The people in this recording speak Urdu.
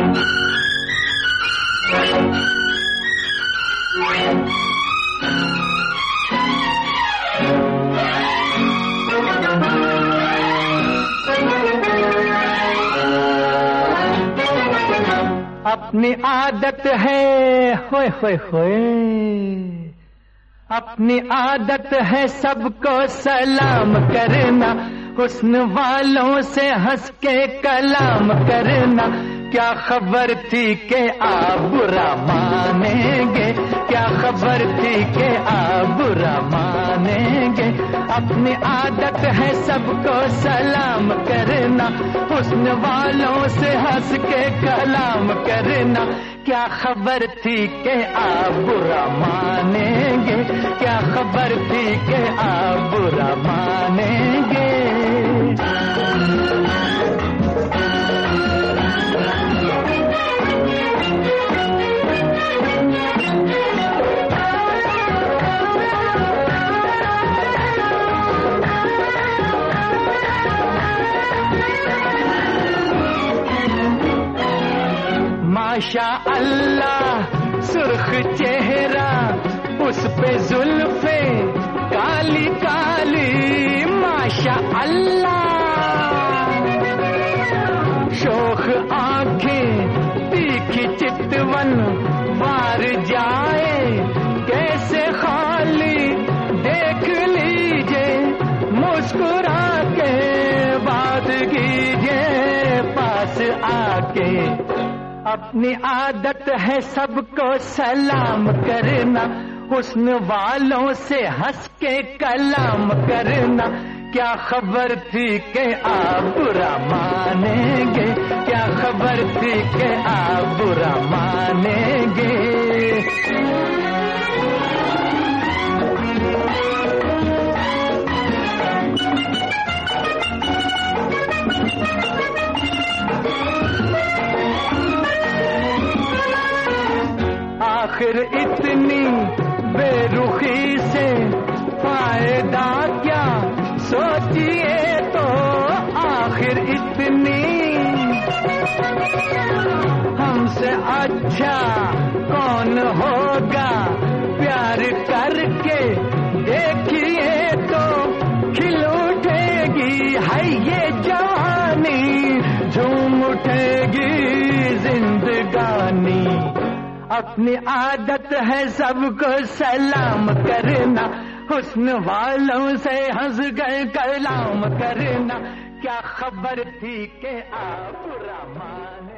اپنی عادت ہے ہوئے ہوئے ہوئے، اپنی عادت ہے سب کو سلام کرنا، حسن والوں سے ہنس کے کلام کرنا، کیا خبر تھی کہ آپ برا مانیں گے، کیا خبر تھی کہ آپ برا مانیں گے، اپنی عادت ہے سب کو سلام کرنا، حسن والوں سے ہنس کے کلام کرنا، کیا خبر تھی کہ آپ برا مانیں گے، کیا خبر تھی کہ آپ برا مانیں گے۔ ماشاء اللہ سرخ چہرہ اس پہ زلفیں کالی کالی، ماشاء اللہ شوخ آنکھیں تیکھی چتون مار جائے کیسے خالی، دیکھ لیجئے مسکرا کے بات کیجئے پاس آ کے، اپنی عادت ہے سب کو سلام کرنا، حسن والوں سے ہنس کے کلام کرنا، کیا خبر تھی کہ آپ برا مانیں گے، کیا خبر تھی کہ آپ برا مانیں گے۔ آخر اتنی بے رخی سے فائدہ کیا سوچئے تو، آخر اتنی ہم سے اچھا کون ہوگا، پیار کر کے دیکھیے تو کھل اٹھے گی ہے یہ جوانی، جھوم اٹھے گی زندگانی، اپنی عادت ہے سب کو سلام کرنا، حسن والوں سے ہنس گئے کلام کرنا، کیا خبر تھی کہ آپ برا مانے